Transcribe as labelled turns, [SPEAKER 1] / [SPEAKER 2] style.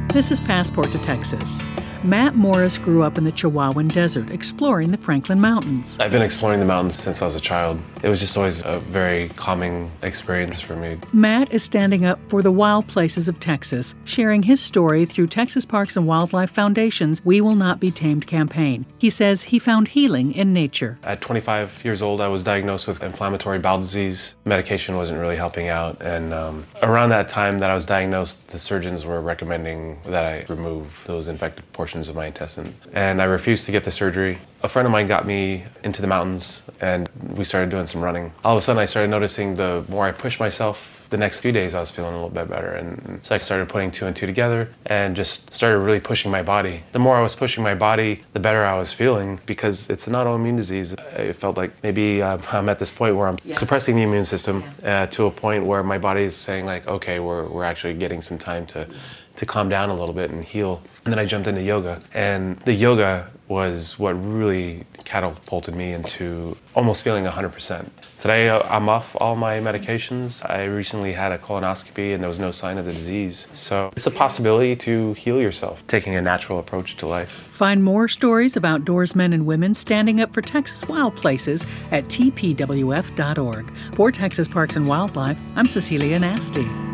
[SPEAKER 1] This is Passport to Texas. Matt Morris grew up in the Chihuahuan Desert, exploring the Franklin Mountains.
[SPEAKER 2] I've been exploring the mountains since I was a child. It was just always a very calming experience for me.
[SPEAKER 1] Matt is standing up for the wild places of Texas, sharing his story through Texas Parks and Wildlife Foundation's We Will Not Be Tamed campaign. He says he found healing in nature.
[SPEAKER 2] At 25 years old, I was diagnosed with inflammatory bowel disease. Medication wasn't really helping out, and around that time that I was diagnosed, the surgeons were recommending that I remove those infected portions of my intestine, and I refused to get the surgery. A friend of mine got me into the mountains, and we started doing some running. All of a sudden, I started noticing the more I pushed myself, the next few days I was feeling a little bit better, and so I started putting two and two together and just started really pushing my body. The more I was pushing my body, the better I was feeling, because it's an autoimmune disease. I felt like maybe I'm at this point where I'm suppressing the immune system to a point where my body is saying like, okay, we're actually getting some time to calm down a little bit and heal. And then I jumped into yoga, and the yoga was what really catapulted me into almost feeling 100%. Today, I'm off all my medications. I recently had a colonoscopy and there was no sign of the disease. So it's a possibility to heal yourself, taking a natural approach to life.
[SPEAKER 1] Find more stories of outdoorsmen and women standing up for Texas wild places at tpwf.org. For Texas Parks and Wildlife, I'm Cecilia Nasty.